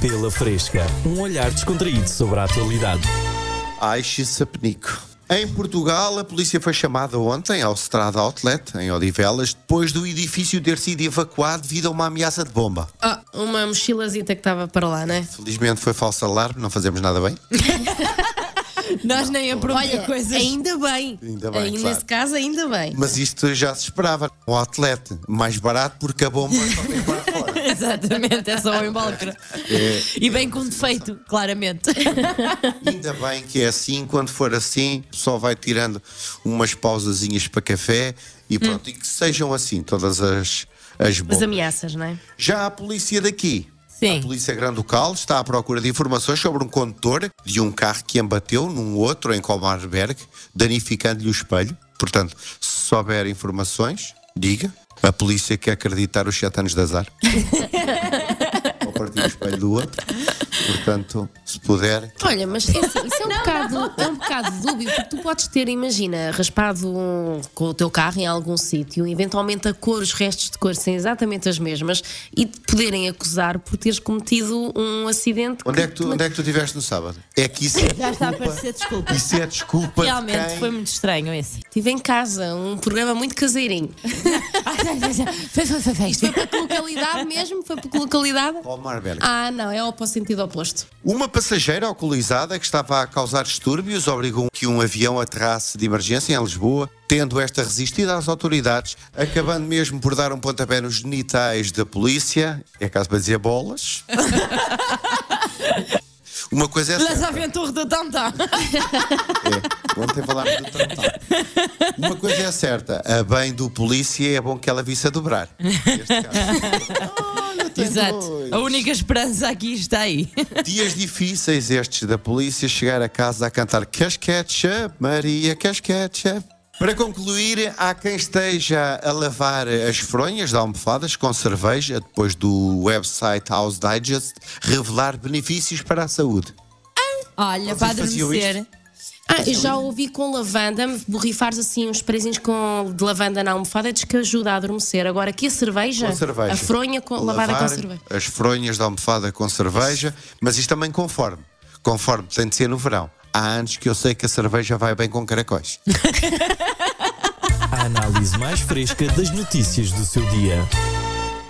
Pela Fresca, um olhar descontraído sobre a atualidade. Aixe Sapenico. Em Portugal, a polícia foi chamada ontem ao Strada Outlet, em Odivelas, depois do edifício ter sido evacuado devido a uma ameaça de bomba. Uma mochilazita que estava para lá, né? Felizmente foi falso alarme, não fazemos nada bem. Nós nem a própria Olha, coisa. ainda bem. Ainda bem, Aí, claro. nesse caso, ainda bem. Mas isto já se esperava. Um outlet mais barato porque a bomba só tem para fora. Exatamente, é só o invólucro. E bem com defeito, claramente. Ainda bem que é assim, quando for assim, só vai tirando umas pausazinhas para café e pronto, e que sejam assim todas as bombas. As ameaças, não é? Já a polícia daqui, Sim. a Polícia Granducal, está à procura de informações sobre um condutor de um carro que embateu num outro em Colmarberg, danificando-lhe o espelho. Portanto, se souber informações, diga. A polícia quer acreditar os 7 anos de azar. Ou partir o espelho do outro. Portanto, se puder. Olha, mas é assim, isso é um bocado dúbio, porque tu podes ter, imagina, raspado com o teu carro em algum sítio, eventualmente a cor, os restos de cor serem exatamente as mesmas e te poderem acusar por teres cometido um acidente. Onde é que tu estiveste no sábado? É que isso é Já está a desculpa. parecer desculpa. Isso é desculpa. de Realmente quem- foi muito estranho esse. Estive em casa, um programa muito caseirinho. Foi para que localidade mesmo? Foi para que localidade? Colmarberg. Não, é para o sentido oposto. Uma passageira alcoolizada que estava a causar distúrbios obrigou que um avião aterrasse de emergência em Lisboa, tendo esta resistido às autoridades, acabando mesmo por dar um pontapé nos genitais da polícia. É caso para dizer bolas. Uma coisa é Las certa. aventuras do Tantã. Ontem falámos do tantão. Uma coisa é certa, a bem do polícia é bom que ela visse a dobrar. Neste caso. Olha, tem Exato. dois. A única esperança aqui está aí. Dias difíceis estes da polícia, chegar a casa a cantar Cash Ketchup, Maria Cash Ketchup. Para concluir, há quem esteja a lavar as fronhas de almofadas com cerveja depois do website House Digest revelar benefícios para a saúde. Olha, Vocês para faziam adormecer. Eu já ouvi com lavanda, borrifares assim uns presinhos de lavanda na almofada, diz que ajuda a adormecer. Agora aqui a cerveja, Com cerveja. a fronha lavada com Lavar cerveja. as fronhas de almofada com cerveja, mas isto também conforme tem de ser no verão. Há anos que eu sei que a cerveja vai bem com caracóis. A análise mais fresca das notícias do seu dia.